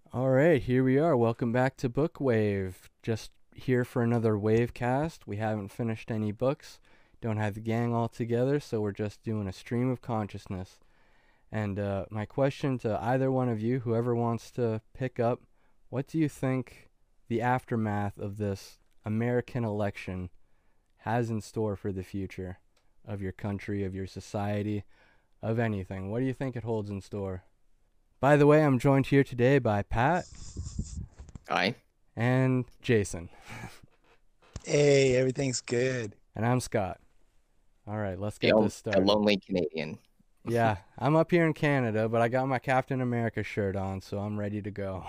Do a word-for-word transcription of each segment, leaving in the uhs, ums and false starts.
All right, here we are. Welcome back to Book Wave. Just here for another Wavecast. We haven't finished any books, don't have the gang all together, so we're just doing a stream of consciousness. And uh, my question to either one of you, whoever wants to pick up, what do you think the aftermath of this American election has in store for the future of your country, of your society, of anything? What do you think it holds in store? By the way, I'm joined here today by Pat Hi. and Jason. Hey, everything's good. And I'm Scott. All right, let's The, get on- this the started. lonely Canadian. Yeah, I'm up here in Canada, but I got my Captain America shirt on, so I'm ready to go.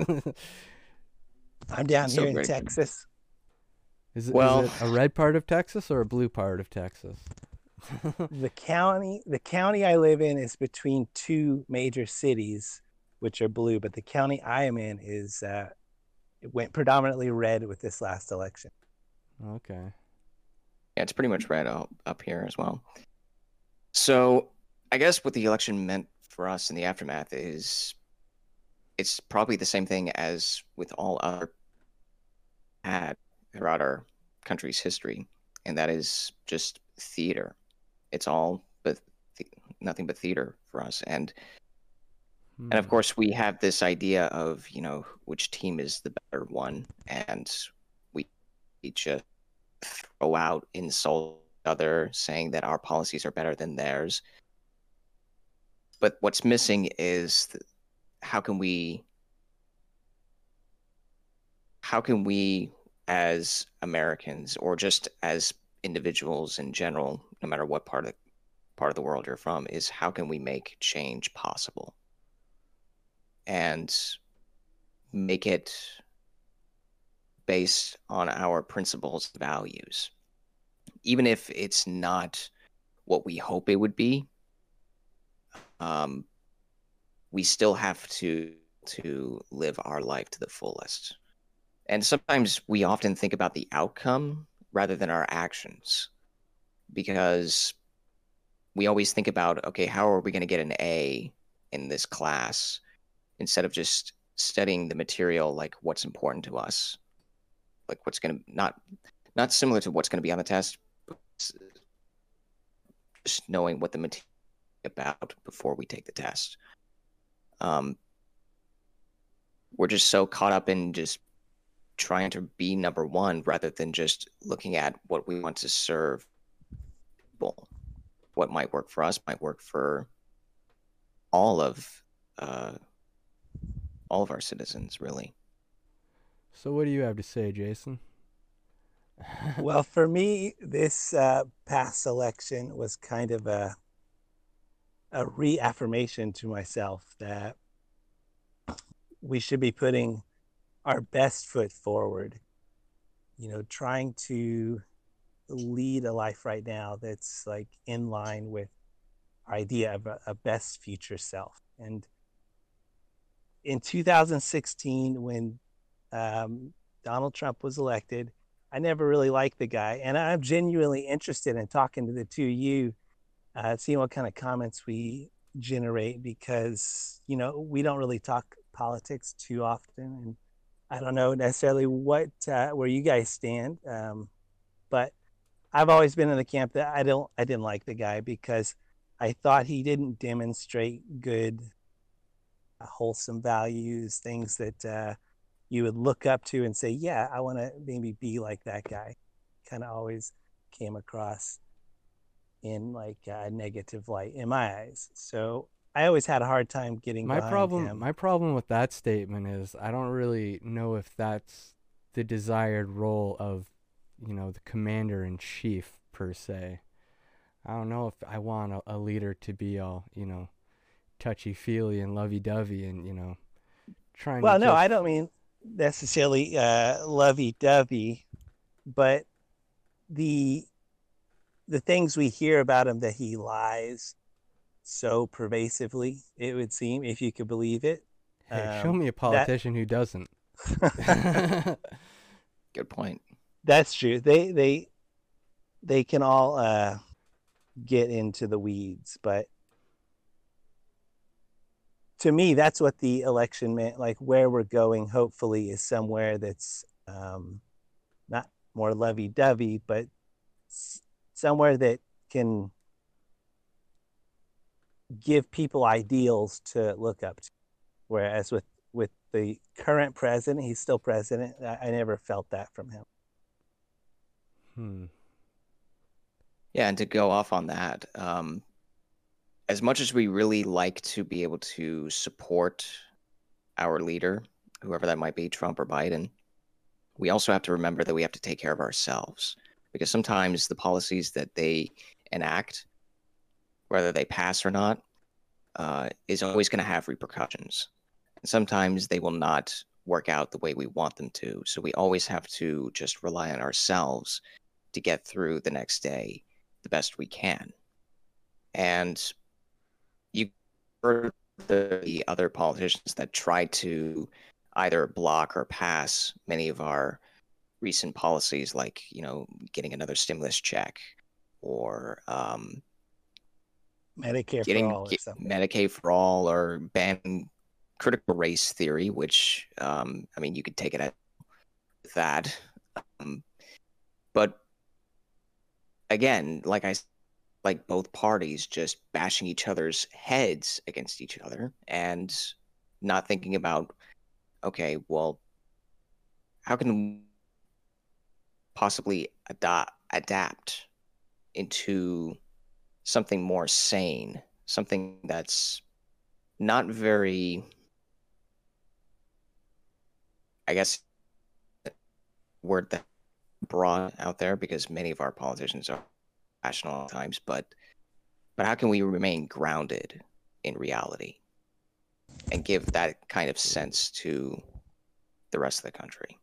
I'm down So here in great. Texas. Is it, Well- is it a red part of Texas or a blue part of Texas? The county, the county I live in is between two major cities, which are blue, but the county I am in is uh, it went predominantly red with this last election. Okay. Yeah, it's pretty much red up, up here as well. So I guess what the election meant for us in the aftermath is it's probably the same thing as with all other had throughout our country's history, and that is just theater. It's all but th- nothing but theater for us. And Hmm. And of course, we have this idea of, you know, which team is the better one. And we just throw out insult each other saying that our policies are better than theirs. But what's missing is th- how can we, how can we as Americans or just as individuals in general, no matter what part of part of the world you're from, is how can we make change possible? And make it based on our principles and values. Even if it's not what we hope it would be, um, we still have to to live our life to the fullest. And sometimes we often think about the outcome rather than our actions, because we always think about, okay, how are we going to get an A in this class, instead of just studying the material, like what's important to us, like what's going to not not similar to what's going to be on the test, but just knowing what the material is about before we take the test. Um, we're just so caught up in just trying to be number one rather than just looking at what we want to serve people. What might work for us might work for all of uh, all of our citizens, really. So what do you have to say, Jason? Well, for me, this uh, past election was kind of a a reaffirmation to myself that we should be putting our best foot forward. You know, trying to lead a life right now that's like in line with our idea of a, a best future self. And in two thousand sixteen, when um, Donald Trump was elected, I never really liked the guy, and I'm genuinely interested in talking to the two of you, uh, seeing what kind of comments we generate, because you know we don't really talk politics too often, and I don't know necessarily what uh, where you guys stand, um, but I've always been in the camp that I don't I didn't like the guy because I thought he didn't demonstrate good, uh, wholesome values, things that uh, you would look up to and say, yeah, I want to maybe be like that guy. Kind of always came across in like a negative light in my eyes. So I always had a hard time getting My behind problem him. my problem with that statement is I don't really know if that's the desired role of, you know, the commander in chief per se. I don't know if I want a, a leader to be all, you know, touchy feely and lovey dovey and, you know, trying to Well, no, I just don't mean necessarily uh, lovey dovey, but the the things we hear about him, that he lies so pervasively, it would seem, if you could believe it. hey, show Um, me a that politician who doesn't. Good point. that's true. They they they can all uh, get into the weeds, but to me, that's what the election meant. Like where we're going, hopefully, is somewhere that's um, not more lovey-dovey, but somewhere that can give people ideals to look up to. Whereas with with the current president, he's still president. I, I never felt that from him. Hmm. Yeah, and to go off on that, um, as much as we really like to be able to support our leader, whoever that might be, Trump or Biden, we also have to remember that we have to take care of ourselves, because sometimes the policies that they enact, whether they pass or not, uh, is always going to have repercussions. And sometimes they will not work out the way we want them to. So we always have to just rely on ourselves to get through the next day the best we can. And you heard the other politicians that tried to either block or pass many of our recent policies, like, you know, getting another stimulus check or um, Medicare getting for all or get, something. Medicaid for all, or banning critical race theory, which, um, I mean, you could take it at that. Um, but again, like I like both parties just bashing each other's heads against each other and not thinking about, okay, well, how can possibly adapt adapt into something more sane, something that's not very, I guess, word that broad out there, because many of our politicians are rational at times, but but how can we remain grounded in reality and give that kind of sense to the rest of the country?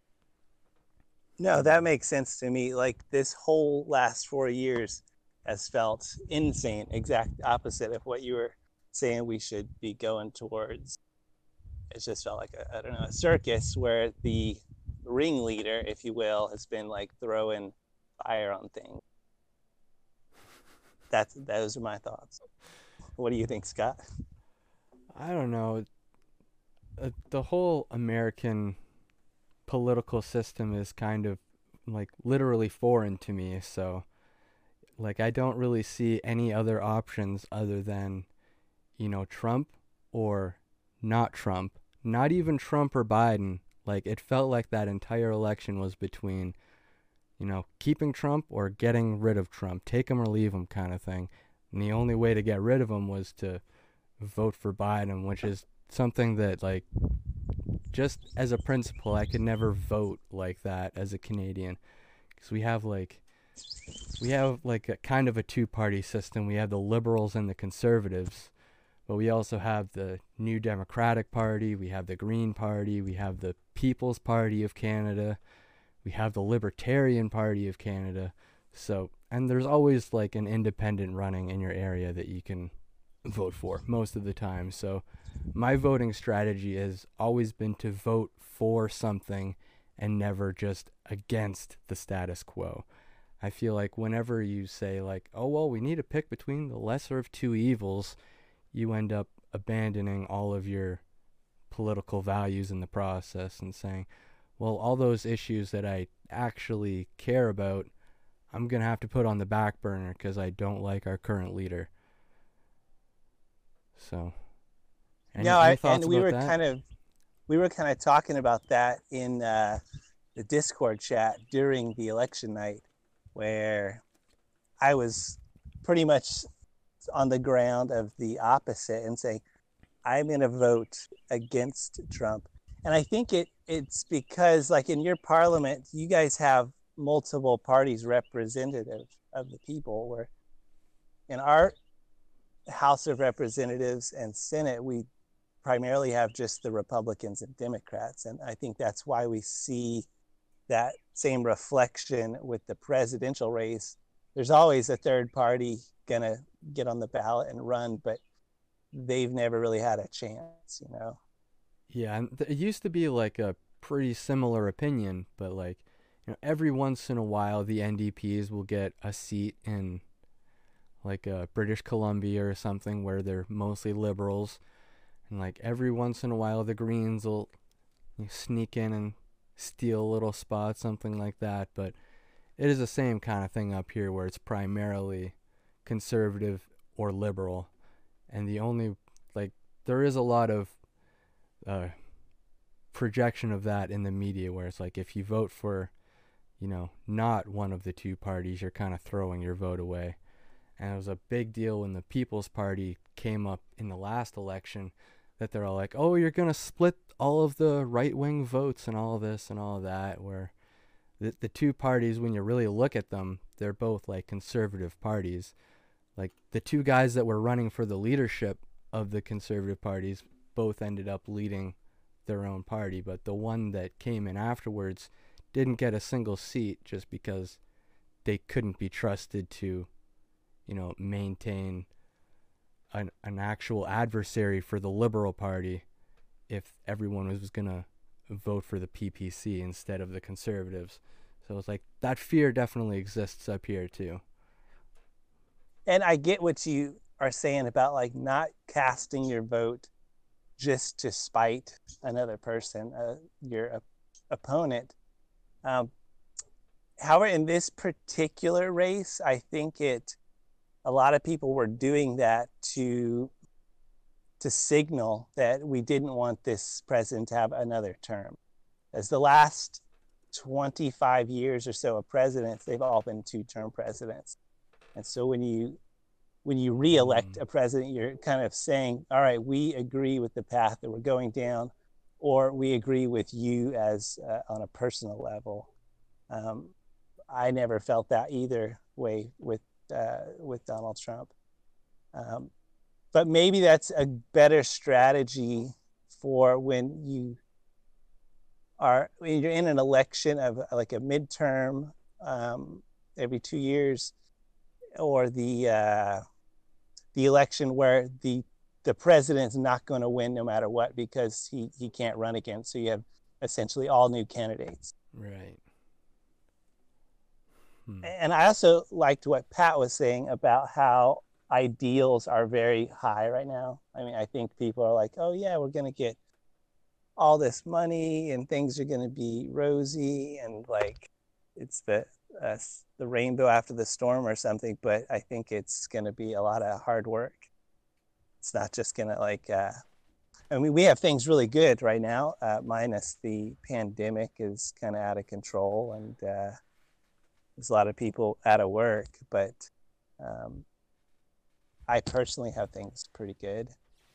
No, that makes sense to me. Like this whole last four years has felt insane, exact opposite of what you were saying we should be going towards. It's just felt like a, I don't know, a circus where the ringleader, if you will, has been like throwing fire on things. That's those are my thoughts. What do you think, Scott? I don't know. Uh, the whole American political system is kind of like literally foreign to me, so like I don't really see any other options other than, you know, Trump or not Trump. Not even Trump or Biden. Like it felt like that entire election was between, you know, keeping Trump or getting rid of Trump, take him or leave him kind of thing. And the only way to get rid of him was to vote for Biden, which is something that, like, just as a principle, I could never vote like that as a Canadian, because we have like we have like a kind of a two-party system. We have the Liberals and the Conservatives, but we also have the New Democratic Party, we have the Green Party, we have the People's Party of Canada, we have the Libertarian Party of Canada. So, and there's always like an independent running in your area that you can vote for most of the time. So my voting strategy has always been to vote for something and never just against the status quo. I feel like whenever you say like, oh, well, we need to pick between the lesser of two evils, you end up abandoning all of your political values in the process and saying, well, all those issues that I actually care about, I'm going to have to put on the back burner because I don't like our current leader. So, any, no, any I, thoughts and we about were that? kind of we were kind of talking about that in uh, the Discord chat during the election night, where I was pretty much on the ground of the opposite and saying, I'm going to vote against Trump. And I think it it's because, like, in your parliament, you guys have multiple parties representative of the people, where in our House of Representatives and Senate, we primarily have just the Republicans and Democrats. And I think that's why we see that same reflection with the presidential race. There's always a third party going to get on the ballot and run, but they've never really had a chance, you know? Yeah, and th- it used to be like a pretty similar opinion, but like, you know, every once in a while the N D Ps will get a seat in like uh, British Columbia or something where they're mostly liberals, And like every once in a while, the Greens will sneak in and steal a little spot, something like that. But it is the same kind of thing up here where it's primarily conservative or liberal. And the only, like, there is a lot of uh, projection of that in the media where it's like if you vote for, you know, not one of the two parties, you're kind of throwing your vote away. And it was a big deal when the People's Party came up in the last election that they're all like, oh, you're going to split all of the right-wing votes and all of this and all of that, where the, the two parties, when you really look at them, they're both like conservative parties. Like the two guys that were running for the leadership of the conservative parties both ended up leading their own party, but the one that came in afterwards didn't get a single seat just because they couldn't be trusted to, you know, maintain an an actual adversary for the Liberal Party if everyone was going to vote for the P P C instead of the Conservatives. So it's like that fear definitely exists up here too. And I get what you are saying about like not casting your vote just to spite another person, uh, your uh, opponent. Um, however, in this particular race, I think it, a lot of people were doing that to to signal that we didn't want this president to have another term. As the last twenty-five years or so of presidents, they've all been two-term presidents. And so when you when you re-elect mm. a president, you're kind of saying, all right, we agree with the path that we're going down, or we agree with you as uh, on a personal level. Um, I never felt that either way with uh, with Donald Trump. Um, but maybe that's a better strategy for when you are when you're in an election of like a midterm um, every two years, or the uh, the election where the the president's not going to win no matter what because he he can't run again. So you have essentially all new candidates. Right. Hmm. And I also liked what Pat was saying about how ideals are very high right now. I mean, I think people are like, oh yeah, we're going to get all this money and things are going to be rosy and like it's the uh, the rainbow after the storm or something. But I think it's going to be a lot of hard work. It's not just going to like, uh, I mean, we have things really good right now, uh, minus the pandemic is kind of out of control and uh, there's a lot of people out of work, but um, I personally have things pretty good.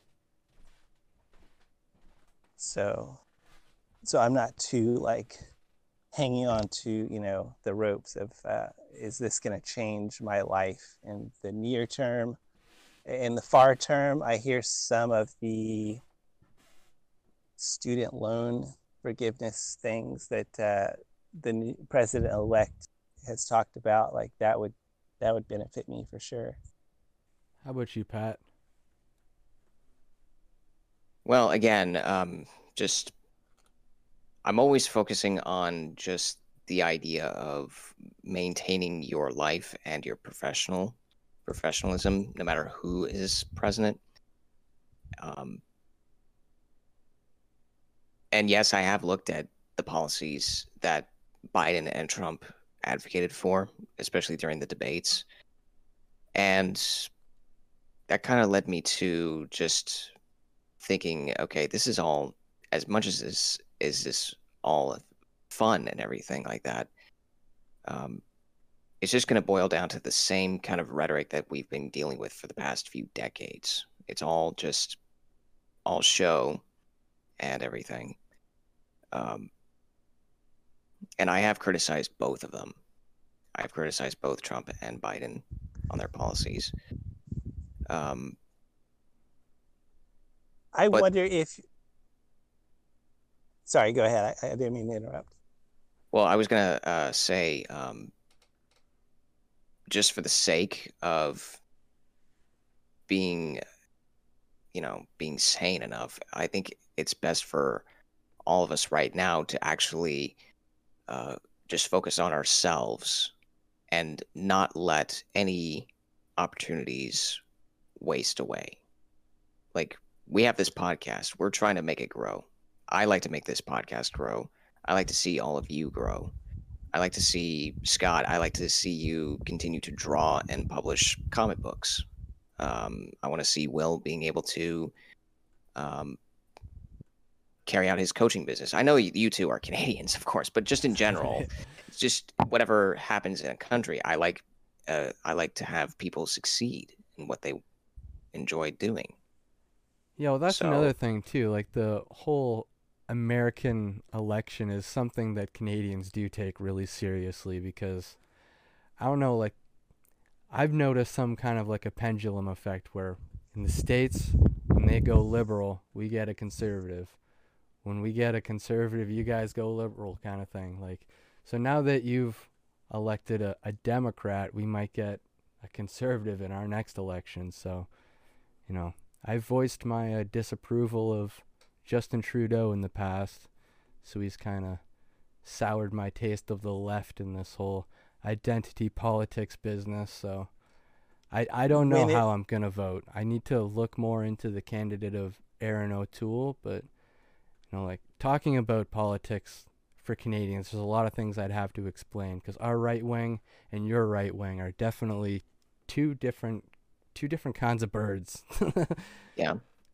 So, so I'm not too like hanging on to, you know, the ropes of, uh, is this going to change my life in the near term? In the far term, I hear some of the student loan forgiveness things that uh, the president-elect has talked about. Like that would, that would benefit me for sure. How about you, Pat? Well, again, um, just I'm always focusing on just the idea of maintaining your life and your professional professionalism, no matter who is president. Um, and yes, I have looked at the policies that Biden and Trump advocated for, especially during the debates. And that kind of led me to just thinking, okay, this is all, as much as this is this all fun and everything like that, um, it's just going to boil down to the same kind of rhetoric that we've been dealing with for the past few decades. It's all just all show and everything. Um, and I have criticized both of them. I've criticized both Trump and Biden on their policies. Um, I but, wonder if, sorry, go ahead. I, I didn't mean to interrupt. Well, I was going to uh, say, um, just for the sake of being, you know, being sane enough, I think it's best for all of us right now to actually uh, just focus on ourselves and not let any opportunities waste away. Like, we have this podcast. We're trying to make it grow. I like to make this podcast grow. I like to see all of you grow. I like to see Scott. I like to see you continue to draw and publish comic books. Um, I want to see Will being able to um, carry out his coaching business. I know you, you two are Canadians, of course, but just in general, it's just whatever happens in a country. I like, uh, I like to have people succeed in what they enjoy doing. Yeah, well, that's So- another thing too. Like the whole American election is something that Canadians do take really seriously because I don't know, like I've noticed some kind of like a pendulum effect where in the States, when they go liberal, we get a conservative. When we get a conservative, you guys go liberal kind of thing. Like, so now that you've elected a, a Democrat, we might get a conservative in our next election. So, you know, I've voiced my uh, disapproval of Justin Trudeau in the past. So he's kind of soured my taste of the left in this whole identity politics business. So I, I don't know When it- how I'm going to vote. I need to look more into the candidate of Aaron O'Toole, but you know, like talking about politics for Canadians, there's a lot of things I'd have to explain because our right wing and your right wing are definitely two different two different kinds of birds. Yeah,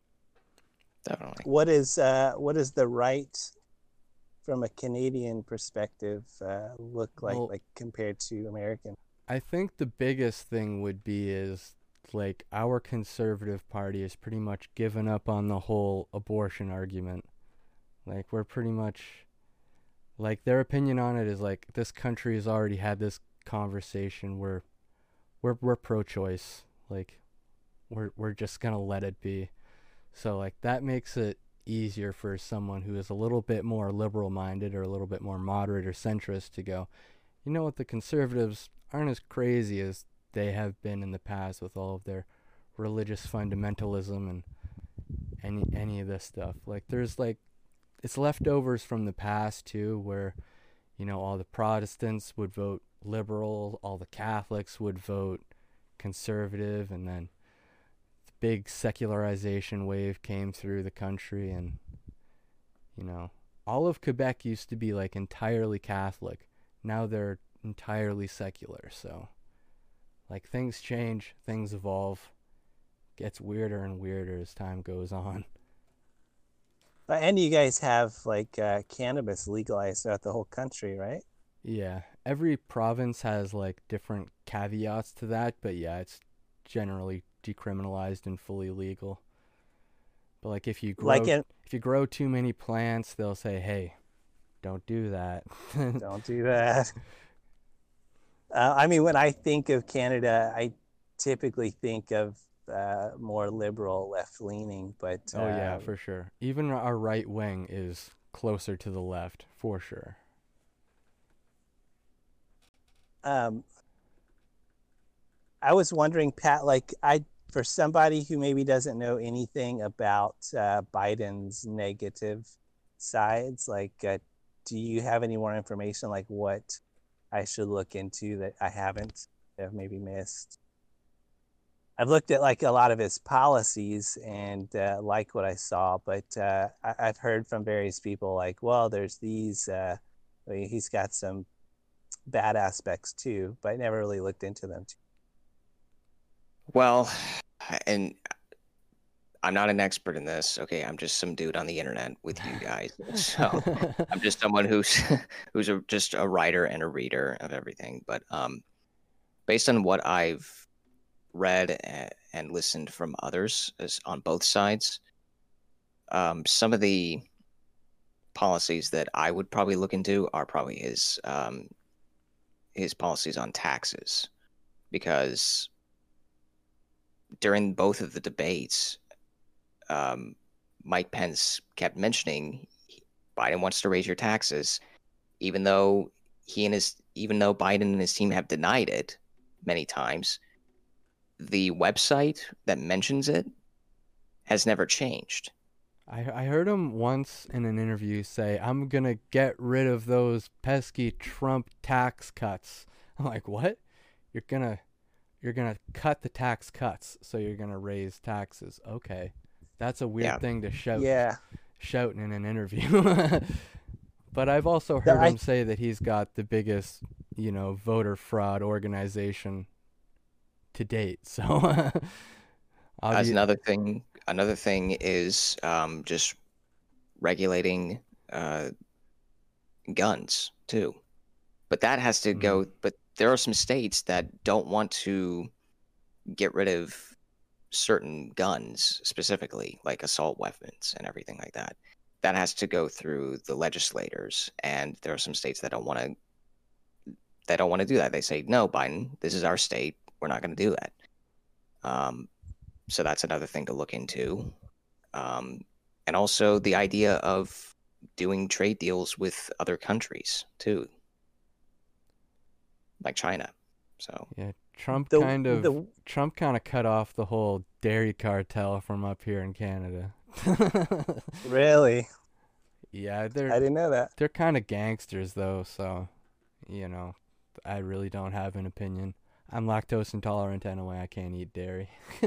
definitely. What is uh, what is the right from a Canadian perspective uh, look like, Well- like compared to American? I think the biggest thing would be is like our conservative party has pretty much given up on the whole abortion argument. Like we're pretty much like their opinion on it is like this country has already had this conversation where we're we're pro-choice. Like we're we're just going to let it be. So like that makes it easier for someone who is a little bit more liberal minded or a little bit more moderate or centrist to go, you know what, the conservatives aren't as crazy as they have been in the past with all of their religious fundamentalism and any any of this stuff. Like there's like it's leftovers from the past too, where you know all the Protestants would vote liberal, all the Catholics would vote conservative, and then the big secularization wave came through the country, and you know all of Quebec used to be like entirely Catholic. Now they're entirely secular. So like things change, things evolve, gets weirder and weirder as time goes on. Uh, and you guys have like uh, cannabis legalized throughout the whole country, right? Yeah, every province has like different caveats to that, but yeah, it's generally decriminalized and fully legal. But like if you grow Like in, if you grow too many plants, they'll say, "Hey, don't do that." don't do that. Uh, I mean, when I think of Canada, I typically think of uh, more liberal, left-leaning. But Oh yeah, um, for sure. Even our right wing is closer to the left, for sure. um, I was wondering, Pat, like I, for somebody who maybe doesn't know anything about uh, Biden's negative sides, like, uh, do you have any more information, like what I should look into that I haven't, have maybe missed? I've looked at like a lot of his policies and uh, like what I saw, but uh, I, I've heard from various people like, well, there's these, uh, I mean, he's got some bad aspects too, but I never really looked into them. Too. Well, and I'm not an expert in this. Okay, I'm just some dude on the internet with you guys. So I'm just someone who's who's a, just a writer and a reader of everything. But um, based on what I've read and, and listened from others as, on both sides, um, some of the policies that I would probably look into are probably his um, his policies on taxes, because during both of the debates, um, Mike Pence kept mentioning Biden wants to raise your taxes, even though he and his even though Biden and his team have denied it many times. The website that mentions it has never changed. I I heard him once in an interview say, "I'm gonna get rid of those pesky Trump tax cuts." I'm like, "What? You're gonna you're gonna cut the tax cuts, so you're gonna raise taxes? Okay, That's a weird Yeah. thing to shout Yeah. shout in an interview. But I've also The- heard I- him say that he's got the biggest, you know, voter fraud organization to date. So As obvi- another thing, another thing is um, just regulating uh, guns too. But that has to go. But there are some states that don't want to get rid of certain guns specifically, like assault weapons and everything like that. That has to go through the legislators, and there are some states that don't want to. They don't want to do that. They say, "No, Biden, this is our state. We're not going to do that." Um, so that's another thing to look into, um, and also the idea of doing trade deals with other countries too, like China. So yeah, Trump The- kind of the- Trump kind of cut off the whole dairy cartel from up here in Canada. Really? Yeah, I they're didn't know that. they're kind of gangsters though, so you know, I really don't have an opinion. I'm lactose intolerant anyway. I can't eat dairy.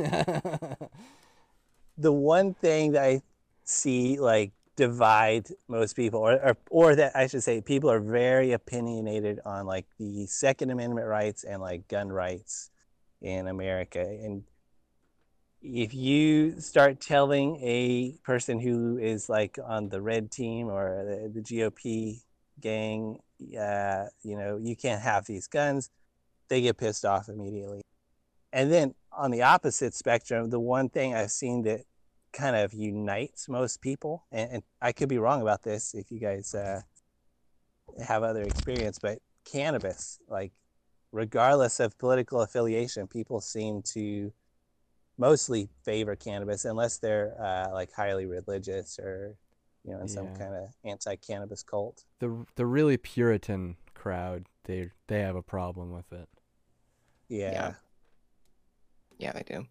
The one thing that I see like divide most people, or, or or that I should say, people are very opinionated on like the Second Amendment rights and like gun rights in America. And if you start telling a person who is like on the red team or the, the G O P gang, uh, you know, you can't have these guns, they get pissed off immediately. And then on the opposite spectrum, the one thing I've seen that kind of unites most people, and, and I could be wrong about this if you guys uh, have other experience, but cannabis, like regardless of political affiliation, people seem to mostly favor cannabis unless they're uh, like highly religious or, you know, in some Yeah. kind of anti-cannabis cult. the the really Puritan crowd, they they have a problem with it. Yeah. Yeah. yeah, they do.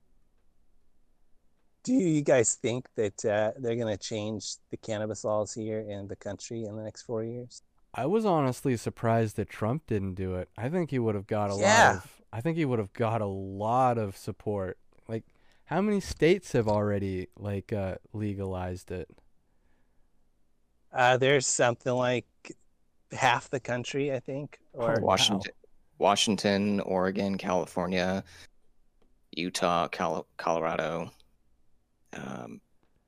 Do you guys think that uh, they're going to change the cannabis laws here in the country in the next four years? I was honestly surprised that Trump didn't do it. I think he would have got a Yeah. lot of I think he would have got a lot of support. Like how many states have already like uh legalized it? Uh, there's something like half the country, I think, or Oh, wow. Washington, Washington, Oregon, California, Utah, Col- Colorado. Um,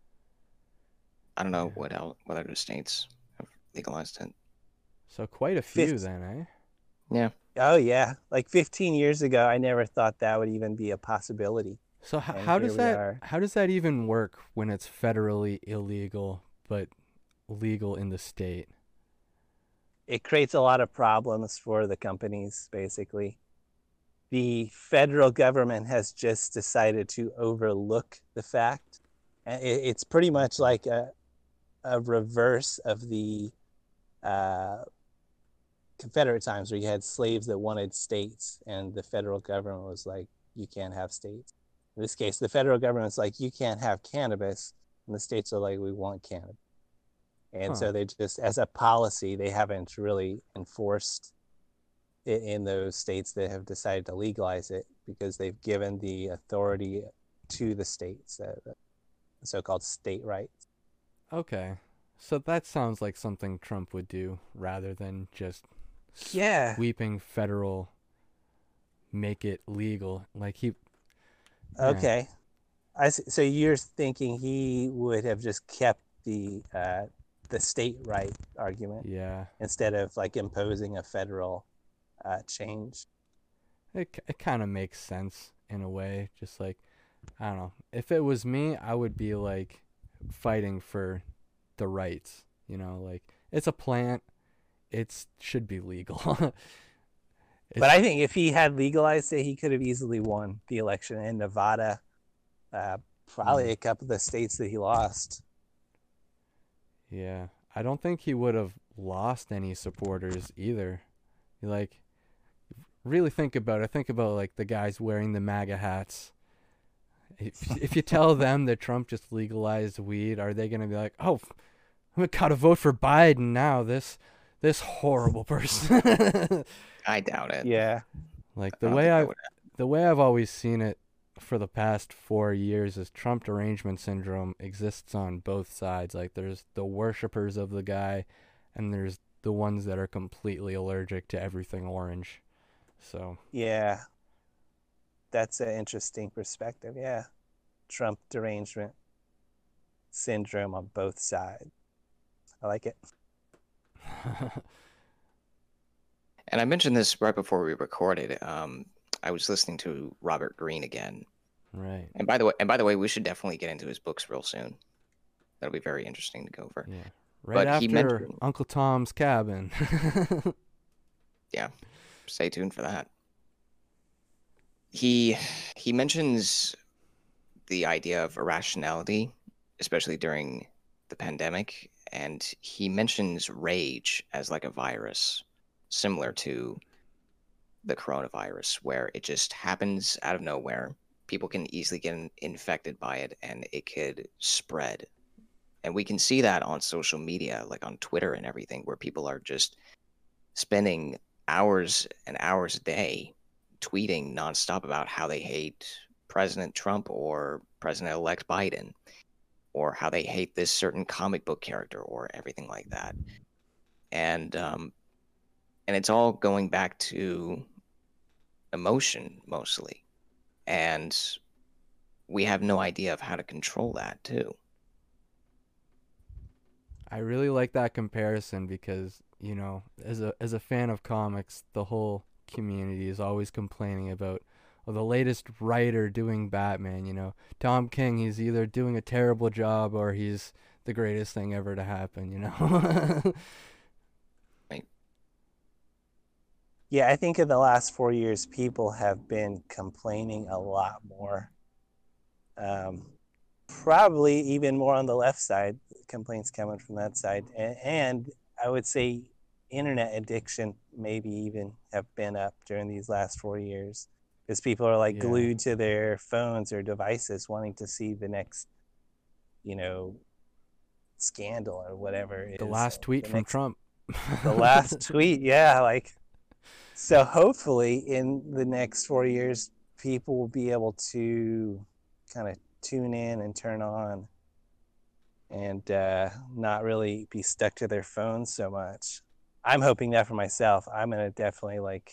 I don't know what else, what other states have legalized it. So quite a few Fifth- then, eh? Yeah, oh yeah, like fifteen years ago, I never thought that would even be a possibility. So h- And how here does we that are. how does that even work when it's federally illegal but legal in the state? It creates a lot of problems for the companies, basically. The federal government has just decided to overlook the fact. And it- It's pretty much like a, a reverse of the uh, Confederate times where you had slaves that wanted states, and the federal government was like, you can't have states. In this case, the federal government's like, you can't have cannabis, and the states are like, we want cannabis. And Huh. so they just, as a policy, they haven't really enforced it in those states that have decided to legalize it because they've given the authority to the states, uh, the so-called state rights. Okay. So that sounds like something Trump would do rather than just Yeah. sweeping federal make it legal. Like he Yeah. Okay. I s- so you're thinking he would have just kept the uh, the state right argument yeah. instead of like imposing a federal uh, change. It k- it kind of makes sense in a way, just like I don't know. If it was me, I would be like fighting for the rights, you know, like it's a plant, it's should be legal. But I think if he had legalized it, he could have easily won the election in Nevada, uh, probably Mm. a couple of the states that he lost. Yeah, I don't think he would have lost any supporters either. Like, really think about it. Think about like the guys wearing the MAGA hats. If if you tell them that Trump just legalized weed, are they gonna be like, "Oh, I gotta vote for Biden now"? This this horrible person. I doubt it. Yeah. Like I the don't way think that I would the way I've always seen it, for the past four years is Trump derangement syndrome exists on both sides. Like there's the worshippers of the guy, and there's the ones that are completely allergic to everything orange. So Yeah, that's an interesting perspective. Yeah, Trump derangement syndrome on both sides. I like it. And I mentioned this right before we recorded. Um, I was listening to Robert Greene again. Right. And by the way, and by the way, we should definitely get into his books real soon. That'll be very interesting to go over. Yeah. Right But after he mentioned, Uncle Tom's Cabin. yeah, stay tuned for that. He he mentions the idea of irrationality, especially during the pandemic, and he mentions rage as like a virus, similar to the coronavirus, where it just happens out of nowhere. People can easily get in- infected by it, and it could spread. And we can see that on social media, like on Twitter and everything, where people are just spending hours and hours a day tweeting nonstop about how they hate President Trump or President-elect Biden, or how they hate this certain comic book character or everything like that. And um, and it's all going back to emotion mostly. And we have no idea of how to control that too. I really like that comparison because, you know, as a as a fan of comics, the whole community is always complaining about oh, the latest writer doing Batman, you know. Tom King, he's either doing a terrible job or he's the greatest thing ever to happen, you know. Right? Yeah, I think in the last four years, people have been complaining a lot more. Um, probably even more on the left side, complaints coming from that side. And, and I would say internet addiction maybe even have been up during these last four years because people are like Yeah. glued to their phones or devices wanting to see the next, you know, scandal or whatever it The is. last tweet The from next- Trump. The last tweet, yeah, like so hopefully in the next four years people will be able to kind of tune in and turn on and uh, not really be stuck to their phones so much. I'm hoping that for myself. I'm gonna definitely like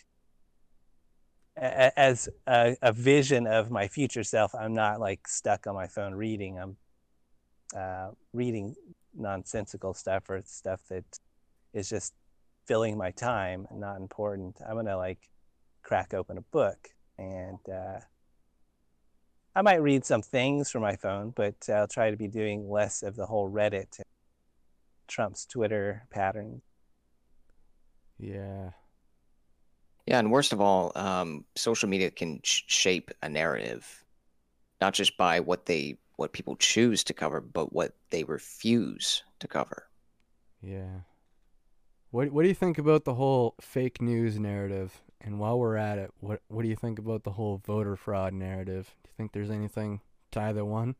a- as a, a vision of my future self, I'm not like stuck on my phone reading. I'm uh, reading nonsensical stuff or stuff that is just filling my time and not important. I'm gonna like crack open a book and uh, I might read some things from my phone, but I'll try to be doing less of the whole Reddit and Trump's Twitter pattern. Yeah. Yeah, and worst of all, um, social media can sh- shape a narrative, not just by what they what people choose to cover, but what they refuse to cover. Yeah. What What do you think about the whole fake news narrative? And while we're at it, what What do you think about the whole voter fraud narrative? Do you think there's anything to either one?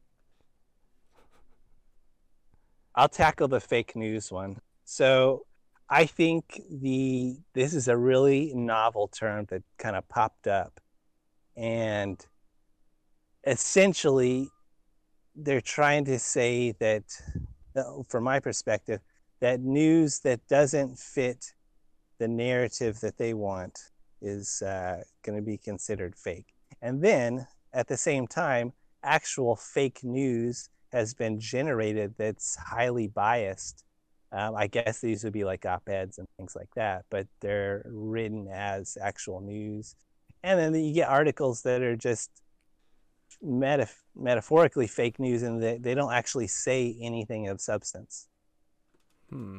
I'll tackle the fake news one. So I think the this is a really novel term that kind of popped up, and essentially they're trying to say that, from my perspective, that news that doesn't fit the narrative that they want is uh, going to be considered fake. And then at the same time, actual fake news has been generated that's highly biased. Um, I guess these would be like op-eds and things like that, but they're written as actual news. And then you get articles that are just metaf- metaphorically fake news, and they, they don't actually say anything of substance. Hmm.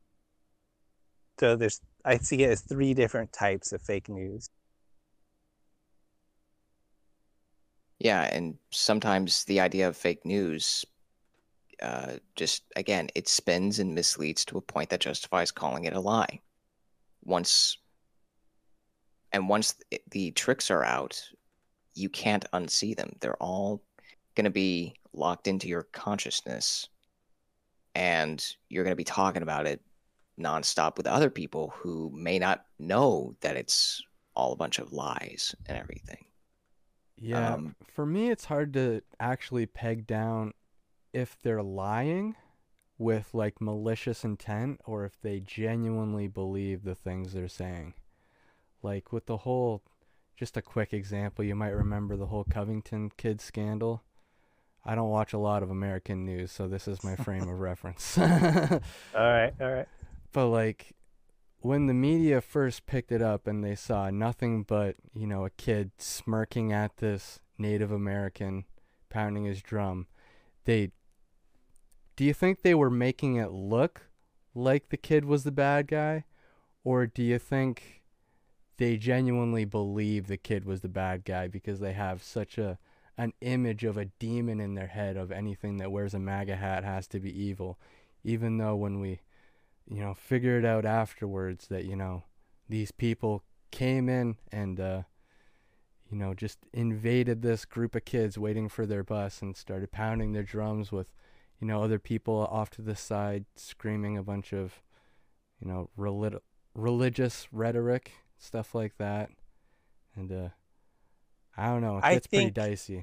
So there's, I see it as three different types of fake news. Yeah, and sometimes the idea of fake news uh, just, again, it spins and misleads to a point that justifies calling it a lie. Once, and once th- the tricks are out, you can't unsee them. They're all going to be locked into your consciousness, and you're going to be talking about it nonstop with other people who may not know that it's all a bunch of lies and everything. Yeah, Um, for me, it's hard to actually peg down if they're lying with like malicious intent or if they genuinely believe the things they're saying. Like with the whole, just a quick example, you might remember the whole Covington kid scandal. I don't watch a lot of American news, so this is my frame of reference. All right, all right. But like when the media first picked it up and they saw nothing but, you know, a kid smirking at this Native American pounding his drum, they do you think they were making it look like the kid was the bad guy? Or do you think they genuinely believe the kid was the bad guy because they have such a an image of a demon in their head of anything that wears a MAGA hat has to be evil, even though when we, you know, figured out afterwards that, you know, these people came in and, uh, you know, just invaded this group of kids waiting for their bus and started pounding their drums with, you know, other people off to the side screaming a bunch of, you know, relig- religious rhetoric, stuff like that. And, uh, I don't know, it I gets pretty think dicey.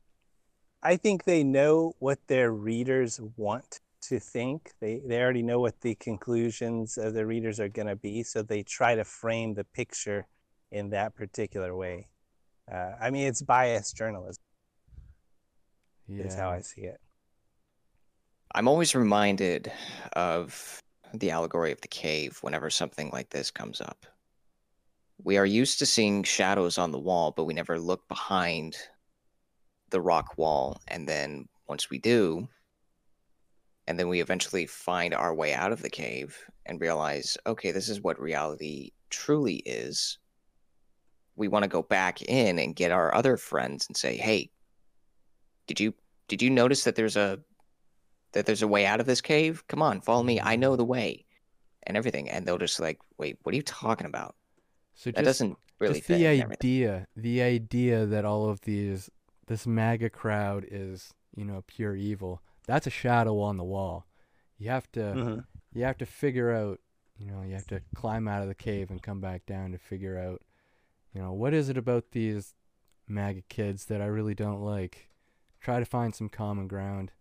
I think they know what their readers want to think. They they already know what the conclusions of the readers are going to be, so they try to frame the picture in that particular way. Uh, I mean, it's biased journalism, is how Yeah. I see it. I'm always reminded of the allegory of the cave whenever something like this comes up. We are used to seeing shadows on the wall, but we never look behind the rock wall. And then once we do, and then we eventually find our way out of the cave and realize, okay, this is what reality truly is. We want to go back in and get our other friends and say, hey, did you did you notice that there's a that there's a way out of this cave? Come on, follow me. I know the way and everything. And they'll just like, wait, what are you talking about? So That just doesn't really just the fit and everything. idea, the idea that all of these this MAGA crowd is, you know, pure evil. That's a shadow on the wall. You have to Mm-hmm. you have to figure out, you know, you have to climb out of the cave and come back down to figure out, you know, what is it about these MAGA kids that I really don't like? Try to find some common ground.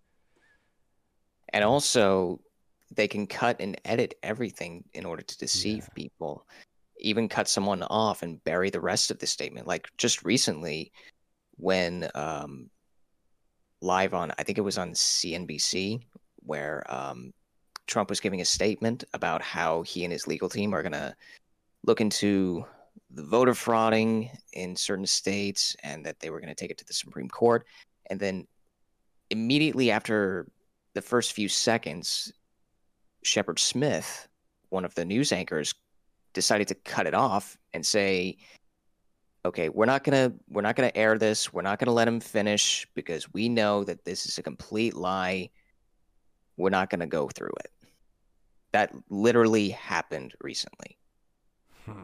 And also, they can cut and edit everything in order to deceive Yeah. people, even cut someone off and bury the rest of the statement. Like just recently, when um, live on, I think it was on C N B C, where um, Trump was giving a statement about how he and his legal team are going to look into the voter frauding in certain states and that they were going to take it to the Supreme Court. And then immediately after the first few seconds, Shepard Smith, one of the news anchors, decided to cut it off and say, okay, we're not gonna we're not gonna air this. We're not gonna let him finish because we know that this is a complete lie. We're not gonna go through it. That literally happened recently. Hmm.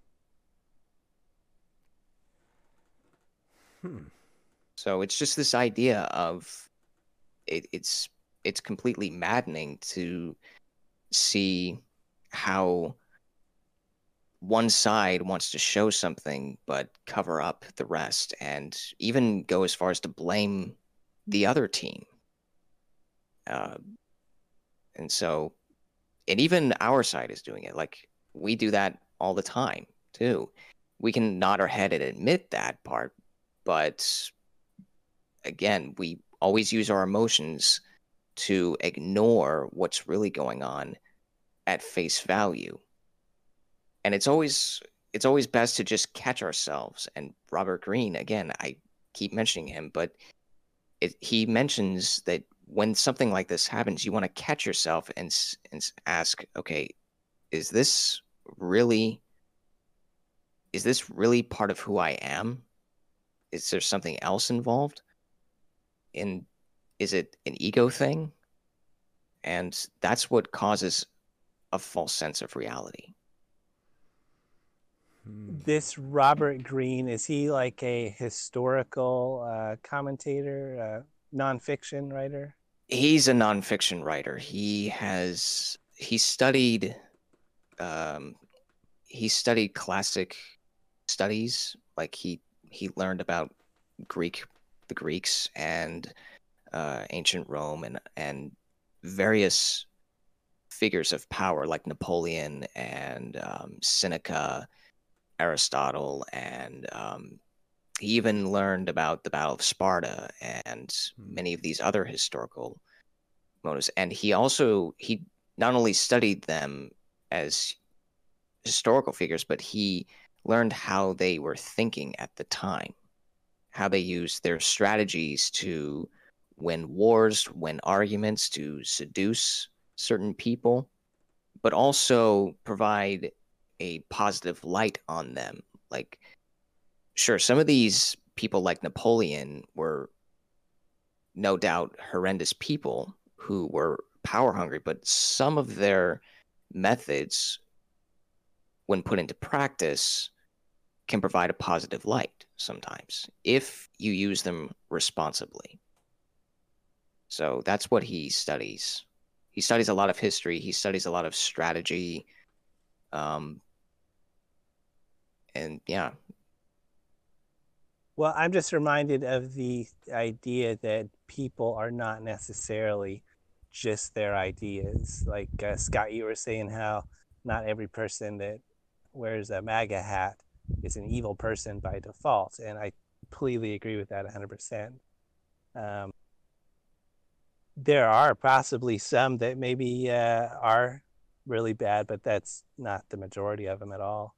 Hmm. So it's just this idea of it, it's it's completely maddening to see how one side wants to show something but cover up the rest and even go as far as to blame the other team. Uh, and so, and even our side is doing it. Like we do that all the time too. We can nod our head and admit that part, but again, we always use our emotions to ignore what's really going on at face value. And it's always it's always best to just catch ourselves. And Robert Greene, again, I keep mentioning him, but it, he mentions that when something like this happens, you want to catch yourself and, and ask, okay, is this really is this really part of who I am? Is there something else involved? And is it an ego thing? And that's what causes a false sense of reality. Hmm. This Robert Greene, is he like a historical uh, commentator, uh, nonfiction writer? He's a nonfiction writer. He has he studied um, he studied classic studies. Like he he learned about Greek, the Greeks, and uh, ancient Rome, and and various figures of power like Napoleon and um, Seneca, Aristotle, and um, he even learned about the Battle of Sparta and Hmm. many of these other historical motives. And he also he not only studied them as historical figures, but he learned how they were thinking at the time, how they used their strategies to win wars, win arguments, to seduce certain people, but also provide a positive light on them. Like, sure, some of these people, like Napoleon, were no doubt horrendous people who were power hungry, but some of their methods, when put into practice, can provide a positive light sometimes if you use them responsibly. So that's what he studies. He studies a lot of history. He studies a lot of strategy. Um, and yeah. Well, I'm just reminded of the idea that people are not necessarily just their ideas. Like uh, Scott, you were saying how not every person that wears a MAGA hat is an evil person by default. And I completely agree with that one hundred percent. Um, there are possibly some that maybe uh, are really bad, but that's not the majority of them at all.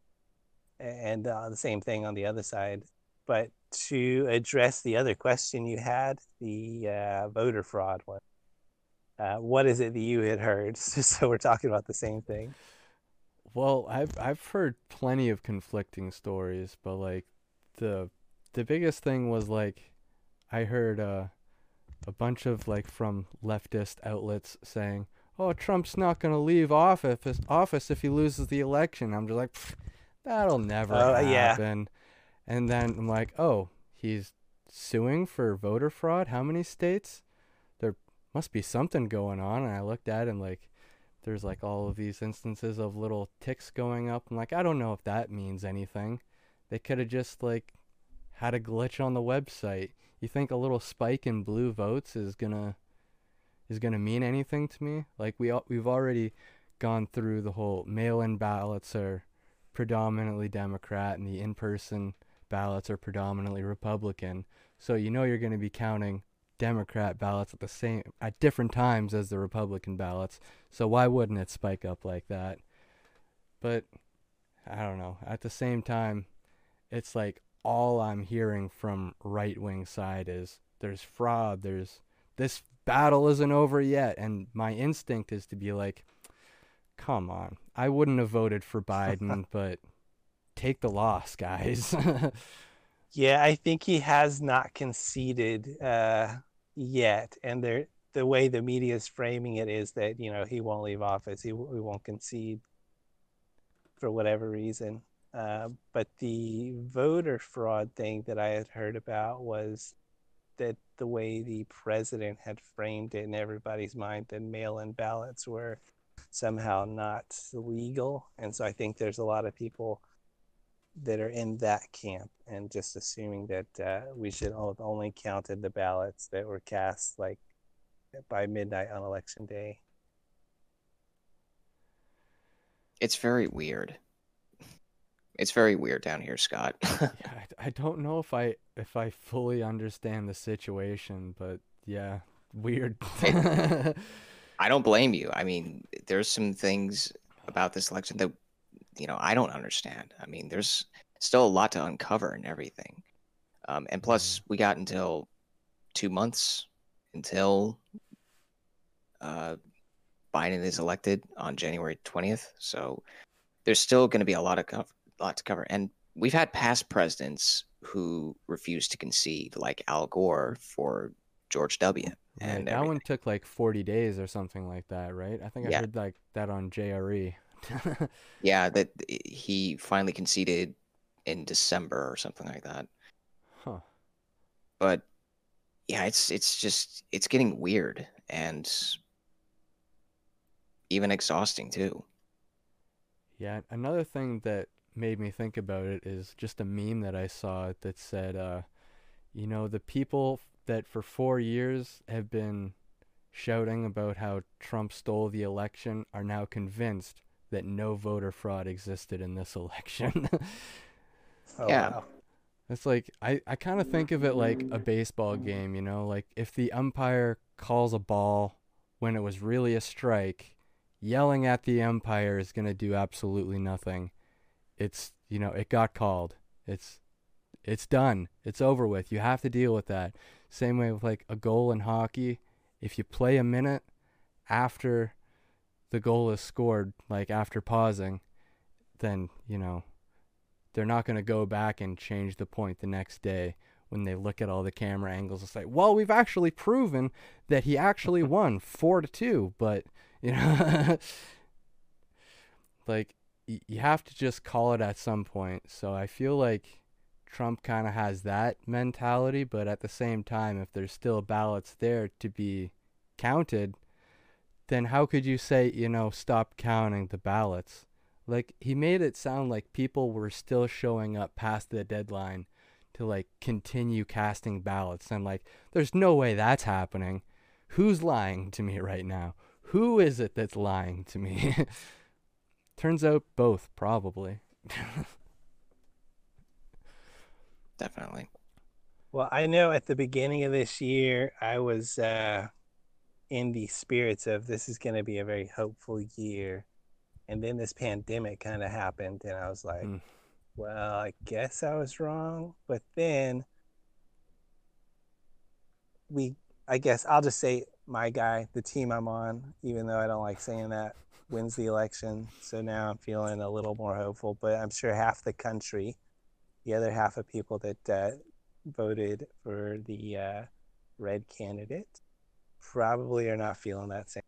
And uh, the same thing on the other side. But to address the other question you had, the uh, voter fraud one, uh, what is it that you had heard? So we're talking about the same thing. Well, I've I've heard plenty of conflicting stories, but like the the biggest thing was like I heard uh, a bunch of like from leftist outlets saying, "Oh, Trump's not gonna leave office office if he loses the election." I'm just like, that'll never Oh, uh, yeah. happen. And then I'm like, oh, he's suing for voter fraud? How many states? There must be something going on. And I looked at it and like, there's like all of these instances of little ticks going up. I'm like, I don't know if that means anything. They could have just like had a glitch on the website. You think a little spike in blue votes is gonna is gonna mean anything to me? Like we we've already gone through the whole mail-in ballots are predominantly Democrat and the in-person ballots are predominantly Republican. So you know you're going to be counting Democrat ballots at the same at different times as the Republican ballots. So why wouldn't it spike up like that? But I don't know. At the same time, it's like all I'm hearing from right-wing side is there's fraud, there's this battle isn't over yet, and my instinct is to be like, come on. I wouldn't have voted for Biden, but take the loss, guys. Yeah, I think he has not conceded uh, yet. And there, the way the media is framing it is that, you know, he won't leave office. He, he won't concede for whatever reason. Uh, but the voter fraud thing that I had heard about was that the way the president had framed it in everybody's mind, that mail-in ballots were somehow not legal. And so I think there's a lot of people that are in that camp and just assuming that uh, we should have only counted the ballots that were cast like by midnight on election day. It's very weird. It's very weird down here, Scott. Yeah, I, I don't know if I if I fully understand the situation, but yeah, weird. It, I don't blame you. I mean, there's some things about this election that, you know, I don't understand. I mean, there's still a lot to uncover and everything. Um, and plus, Mm. we got until two months until uh, Biden is elected on January twentieth. So there's still going to be a lot of co- lot to cover. And we've had past presidents who refused to concede, like Al Gore for George W. Right, and that one everything. took like forty days or something like that, right? I think I Yeah, heard like that on J R E. yeah, that he finally conceded in December or something like that. Huh. But yeah, it's it's just it's getting weird and even exhausting too. Yeah, another thing that made me think about it is just a meme that I saw that said, uh, you know, the people that for four years have been shouting about how Trump stole the election are now convinced that no voter fraud existed in this election. Oh, Yeah. wow. It's like, I, I kind of think of it like a baseball game, you know, like if the umpire calls a ball when it was really a strike, yelling at the umpire is going to do absolutely nothing. It's, you know, it got called. It's it's done. It's over with. You have to deal with that. Same way with like a goal in hockey. If you play a minute after the goal is scored, like after pausing, then, you know, they're not going to go back and change the point the next day when they look at all the camera angles and say, well, we've actually proven that he actually won four to two. But, you know, like, y- you have to just call it at some point. So I feel like Trump kind of has that mentality, but at the same time, if there's still ballots there to be counted, then how could you say, you know, stop counting the ballots? Like, he made it sound like people were still showing up past the deadline to, like, continue casting ballots. And, like, there's no way that's happening. Who's lying to me right now? Who is it that's lying to me? Turns out both, probably. Definitely. Well, I know at the beginning of this year, I was uh, in the spirits of this is going to be a very hopeful year. And then this pandemic kind of happened, and I was like, Mm. well, I guess I was wrong. But then we, I guess I'll just say my guy, the team I'm on, even though I don't like saying that, wins the election. So now I'm feeling a little more hopeful. But I'm sure half the country, the other half of people that uh, voted for the uh, red candidate, probably are not feeling that same.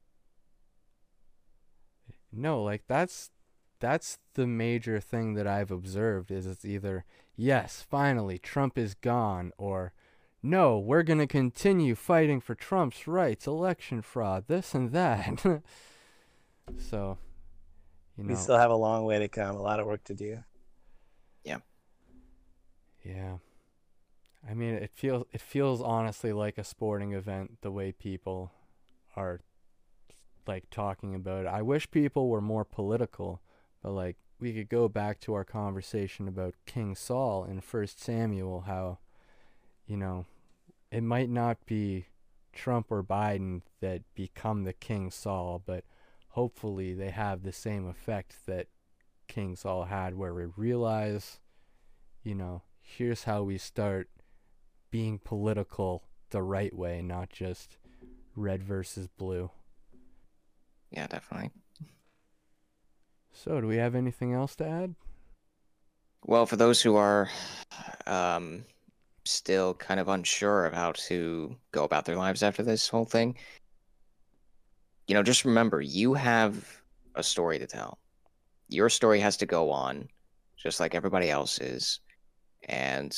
No, like that's that's the major thing that I've observed is it's either yes, finally Trump is gone, or no, we're going to continue fighting for Trump's rights, election fraud, this and that. So, you We know, still have a long way to come, a lot of work to do. Yeah. yeah. I mean, it feels it feels honestly like a sporting event the way people are like talking about it. I wish people were more political, but like we could go back to our conversation about King Saul in First Samuel, how, you know, it might not be Trump or Biden that become the King Saul, but hopefully they have the same effect that King Saul had, where we realize, you know, here's how we start being political the right way, not just red versus blue. Yeah, definitely. So, do we have anything else to add? Well, for those who are um, still kind of unsure of how to go about their lives after this whole thing, you know, just remember you have a story to tell. Your story has to go on, just like everybody else's. And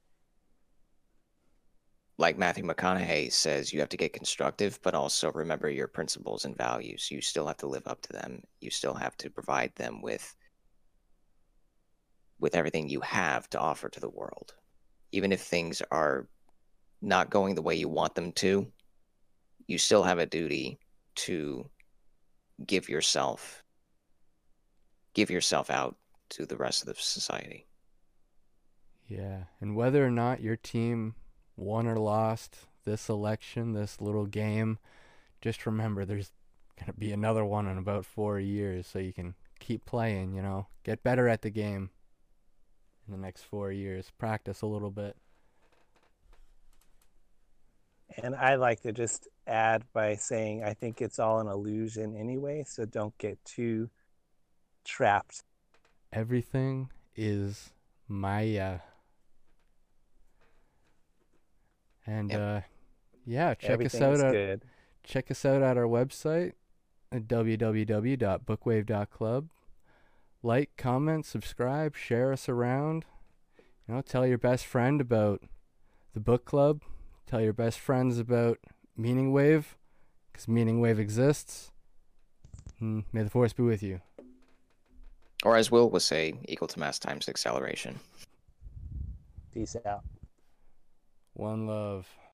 like Matthew McConaughey says, you have to get constructive, but also remember your principles and values. You still have to live up to them. You still have to provide them with with everything you have to offer to the world. Even if things are not going the way you want them to, you still have a duty to give yourself give yourself out to the rest of the society. Yeah, and whether or not your team won or lost this election, this little game, just remember there's going to be another one in about four years, so you can keep playing, you know, get better at the game in the next four years, practice a little bit. And I like to just add by saying I think it's all an illusion anyway, so don't get too trapped. Everything is Maya. And Yep. uh yeah, check Everything us out is at good. check us out at our website at w w w dot bookwave dot club. Like, comment, subscribe, share us around. You know, tell your best friend about the book club. Tell your best friends about Meaning Wave, because Meaning Wave exists. And may the force be with you. Or as Will would say, equal to mass times acceleration. Peace out. One love.